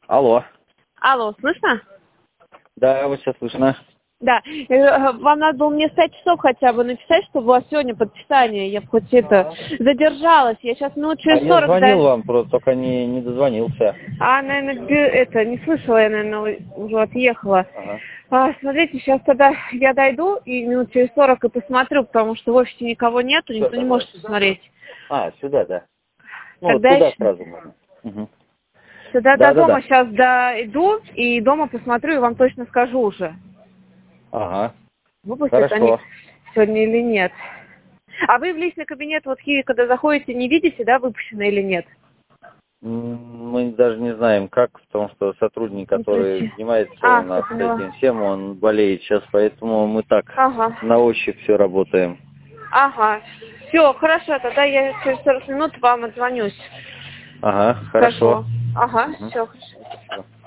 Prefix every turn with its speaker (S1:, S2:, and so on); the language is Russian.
S1: Алло.
S2: Алло, слышно?
S1: Да, вот сейчас слышно.
S2: Да. Вам надо было мне в 5 часов хотя бы написать, чтобы у вас сегодня подписание. Я бы хоть это задержалась. Я сейчас минут через 40.
S1: Я звонил вам, просто только не дозвонился.
S2: Наверное, это не слышала, я, наверное, уже отъехала.
S1: Ага.
S2: Смотрите, сейчас тогда я дойду и минут через 40 и посмотрю, потому что в офисе никого нету, никто не может посмотреть.
S1: Сюда, да. Ну,
S2: Тогда
S1: вот туда
S2: еще...
S1: сразу можно. Угу.
S2: Тогда до
S1: Да.
S2: дома сейчас дойду и дома посмотрю и вам точно скажу уже.
S1: Ага.
S2: Выпустят они
S1: Хорошо.
S2: сегодня или нет. А вы в личный кабинет, вот Киви, когда заходите, не видите, да, выпущено или нет?
S1: Мы даже не знаем, как, потому что сотрудник, который занимается у нас этим всем, он болеет сейчас, поэтому мы так на ощупь все работаем.
S2: Ага. Все, хорошо, тогда я через 40 минут вам отзвонюсь.
S1: Ага,
S2: Скажу.
S1: хорошо.
S2: Ага,
S1: Угу.
S2: все, хорошо.